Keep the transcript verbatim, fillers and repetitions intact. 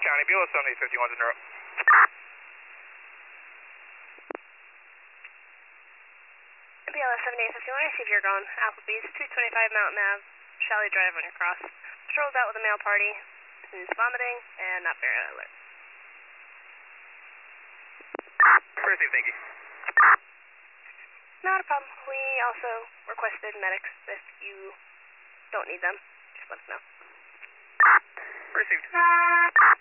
County, B L S seventy fifty-one to neuro. B L S seventy-eight fifty-one, I see if you're going. Applebee's, two twenty-five Mountain Ave, Shalley Drive on your cross. Patrols out with a male party, who's vomiting and not very alert. Received, thank you. Not a problem. We also requested medics. If you don't need them, just let us know. Received.